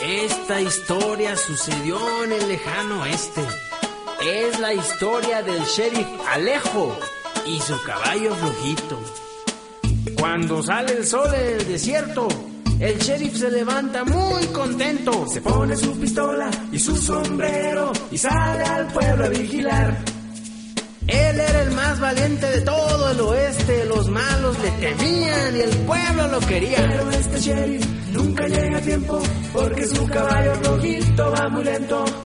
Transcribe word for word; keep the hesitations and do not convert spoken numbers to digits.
Esta historia sucedió en el lejano oeste. Es la historia del sheriff Alejo y su caballo flojito. Cuando sale el sol en el desierto, el sheriff se levanta muy contento. Se pone su pistola y su sombrero y sale al pueblo a vigilar. Él era el más valiente de todo el oeste. Los malos le temían y el pueblo lo quería. Pero este sheriff nunca llega a tiempo porque su caballo flojito va muy lento.